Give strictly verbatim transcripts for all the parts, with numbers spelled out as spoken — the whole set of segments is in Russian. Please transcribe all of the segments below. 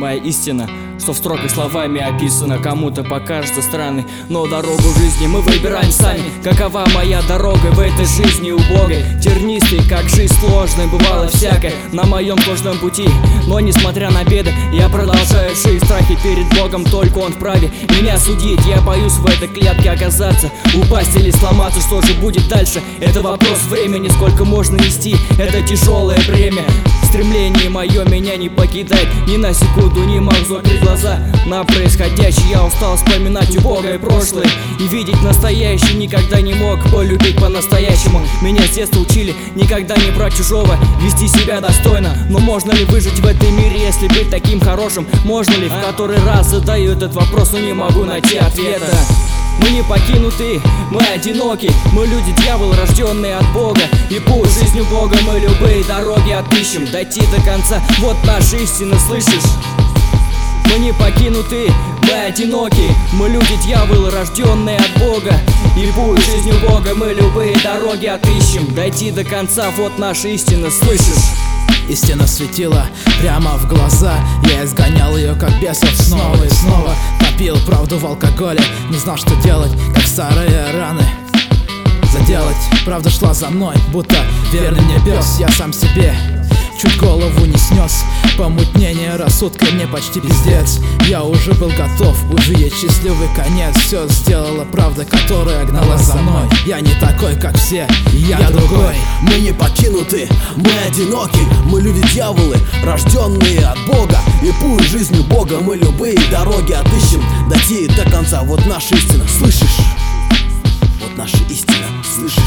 моя истина, что в строках словами описано. Кому-то покажется странной, но дорогу в жизни мы выбираем сами. Какова моя дорога в этой жизни убогой, тернистой, как жизнь сложной, бывало всякое на моем сложном пути. Но несмотря на беды, я продолжаю жить. Страхи перед Богом, только Он вправе меня судить. Я боюсь в этой клетке оказаться, упасть или сломаться. Что же будет дальше? Это вопрос времени. Сколько можно нести это тяжелое бремя? Стремление мое меня не покидает, ни на секунду не могу закрыть глаза на происходящее. Я устал вспоминать убогое прошлое и видеть настоящее. Никогда не мог полюбить по-настоящему. Меня с детства учили никогда не брать чужого, вести себя достойно. Но можно ли выжить в этом мире, если быть таким хорошим? Можно ли? В который раз задаю этот вопрос, но не могу найти ответа. Мы не покинуты, мы одиноки, мы люди дьявол, рожденные от Бога. И пусть жизнью Бога мы любые дороги отыщем, дойти до конца, вот наша истина, слышишь? Мы не покинуты, мы одиноки, мы люди дьяволы, рожденные от Бога. И пусть жизнью Бога мы любые дороги отыщем, дойти до конца, вот наша истина, слышишь? Истина светила прямо в глаза, я изгонял ее как бесов снова и снова. Попил правду в алкоголе, не знал, что делать, как старые раны заделать. Правда шла за мной, будто верный мне пес. Я сам себе чуть голову не снес. Помутнение рассудка мне почти пиздец. Я уже был готов увидеть счастливый конец. Все сделала правда, которая гналась за мной. Я не такой, как все, я, я другой. Мы не покинуты, мы одиноки, мы люди дьяволы, рожденные от Бога. И пусть жизнью Бога мы любые дороги отыщем, дойти до конца, вот наша истина, слышишь? Вот наша истина, слышишь?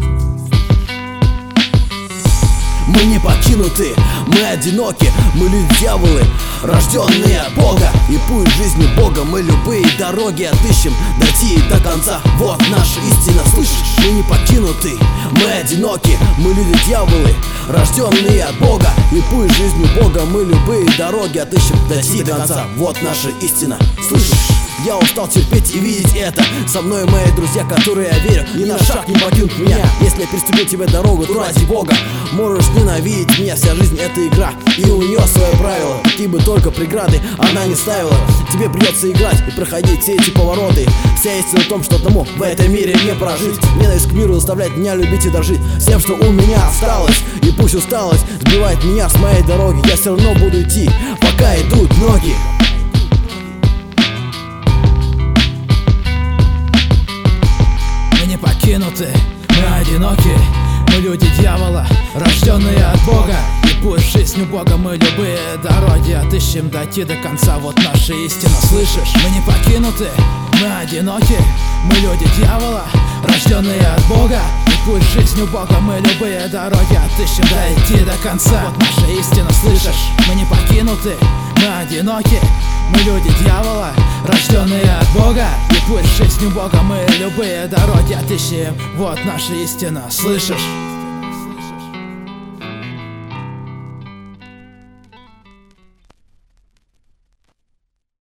Мы не покинуты, мы одиноки, мы люди дьяволы, рожденные от Бога. И пусть жизнью Бога мы любые дороги отыщем, дойти до конца, вот наша истина, слышишь? Мы не покинуты, мы одиноки, мы люди дьяволы, рожденные от Бога. И пусть жизнью Бога мы любые дороги отыщем, дойти до конца, вот наша истина, слышишь? Я устал терпеть и видеть это. Со мной мои друзья, которые я верю, ни на шаг не покинут меня. Если я переступлю тебе дорогу, то ради Бога можешь ненавидеть меня. Вся жизнь это игра, и у нее свое правило. Какие бы только преграды она не ставила, тебе придется играть и проходить все эти повороты. Вся истина в том, что одному в этом мире не прожить. Ненависть к миру заставляет меня любить и дожить всем, что у меня осталось. И пусть усталость сбивает меня с моей дороги, я все равно буду идти, пока идут ноги. Покинуты, мы одиноки, мы люди дьявола, рожденные от Бога. И пусть жизнью Бога мы любые дороги отыщем, дойти до конца, вот наша истина, слышишь? Мы не покинуты, мы одиноки, мы люди дьявола, рожденные от Бога. И пусть жизнью Бога мы любые дороги отыщем, дойти до конца, вот наша истина, слышишь? Мы не покинуты, мы одиноки, мы люди дьявола, рожденные от Бога. И пусть жизнью Бога мы любые дороги отыщем, вот наша истина, слышишь?